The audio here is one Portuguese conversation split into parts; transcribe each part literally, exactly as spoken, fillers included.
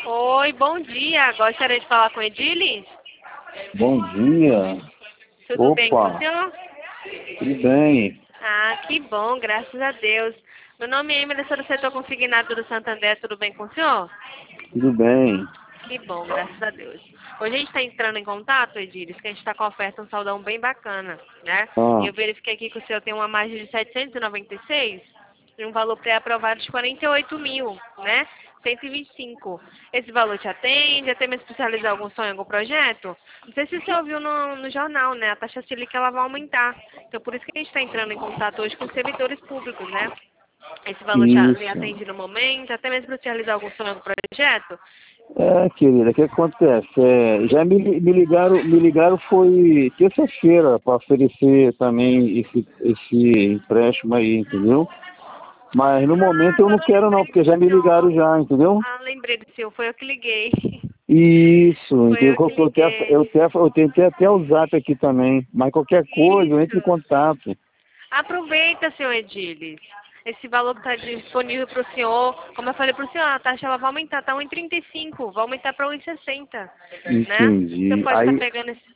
Oi, bom dia. Gostaria de falar com Edilis? Bom dia. Tudo bem com o Opa, senhor? tudo bem? Ah, que bom, graças a Deus. Meu nome é Emily, sou do setor consignado do Santander. Tudo bem com o senhor? Tudo bem. Que bom, graças a Deus. Hoje a gente está entrando em contato, Edilis, que a gente está com a oferta, um saldão bem bacana, né? E Ah, eu verifiquei aqui que o senhor tem uma margem de setecentos e noventa e seis e um valor pré-aprovado de quarenta e oito mil, né? cento e vinte e cinco. Esse valor te atende, até mesmo para realizar algum sonho, algum projeto? Não sei se você ouviu no, no jornal, né? A taxa Selic ela vai aumentar. Então por isso que a gente está entrando em contato hoje com os servidores públicos, né? Esse valor já lhe isso. atende no momento, até mesmo para realizar algum sonho, algum projeto? É, querida, o que acontece? É, já me, li- me ligaram, me ligaram foi terça-feira para oferecer também esse, esse empréstimo aí, entendeu? Mas no momento eu não quero não, porque já me ligaram já, entendeu? Ah, lembrei do seu, foi eu que liguei. Isso, Foi entendeu? eu que Eu, tenho, liguei. eu, tenho, eu tentei até o zap aqui também, mas qualquer coisa eu entro em Isso. contato. Aproveita, senhor Edilis. Esse valor que está disponível para o senhor, como eu falei para o senhor, a taxa ela vai aumentar, está um e trinta e cinco, vai aumentar para um e sessenta, né? Você Entendi. pode estar Aí, pegando esse...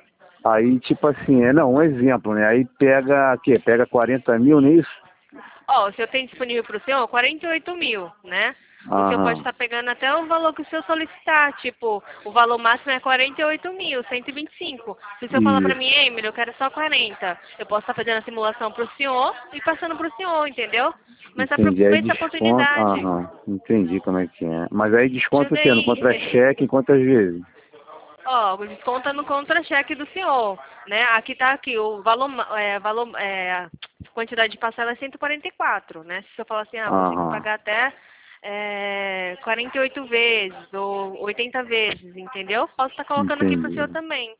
Aí, tipo assim, é não, um exemplo, né? Aí pega, o quê? Pega quarenta mil nisso? Ó, o senhor tem disponível para o senhor quarenta e oito mil, né? O senhor pode Aham, estar pegando até o valor que o senhor solicitar, tipo, o valor máximo é quarenta e oito mil, cento e vinte e cinco. Se o senhor falar para isso. mim, Emily, eu quero só quarenta, eu posso estar fazendo a simulação para o senhor e passando para o senhor, entendeu? Mas Entendi. Aí aproveita a desconto, oportunidade. aham, entendi como é que é. Mas aí desconto o Ajuda quê? No aí. contra-cheque, em quantas vezes? Ó, desconta no contra-cheque do senhor, né? Aqui tá aqui, o valor, ma- é, valor, é, a quantidade de parcela é cento e quarenta e quatro, né? Se o senhor falar assim, ah, vou ter que Aham, pagar até é, quarenta e oito vezes ou oitenta vezes, entendeu? Posso estar colocando aqui pro senhor entendi. também.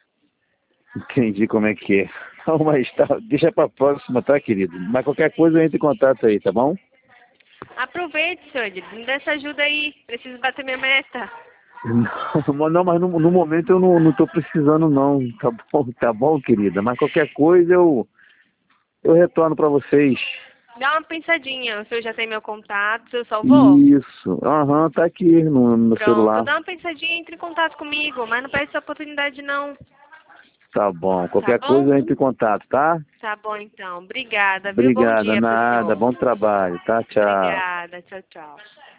Entendi como é que é. Não, mas tá, deixa pra próxima, tá, querido? Mas qualquer coisa eu entro em contato aí, tá bom? Aproveite, senhor, Edilson, me dê essa ajuda aí, preciso bater minha meta. Não, não, mas no, no momento eu não, não tô precisando não, tá bom, tá bom, querida? Mas qualquer coisa eu, eu retorno pra vocês. Dá uma pensadinha, o senhor já tem meu contato, o senhor salvou? Isso. Aham, tá aqui no, no Pronto, celular. dá uma pensadinha, entre em contato comigo, mas não perde essa oportunidade não, Tá bom. tá Qualquer bom? coisa eu entro em contato, tá? Tá bom, então. Obrigada, viu? Bom Obrigada, dia pro nada. senhor. Bom trabalho, tá? Tchau. Obrigada. Tchau, tchau.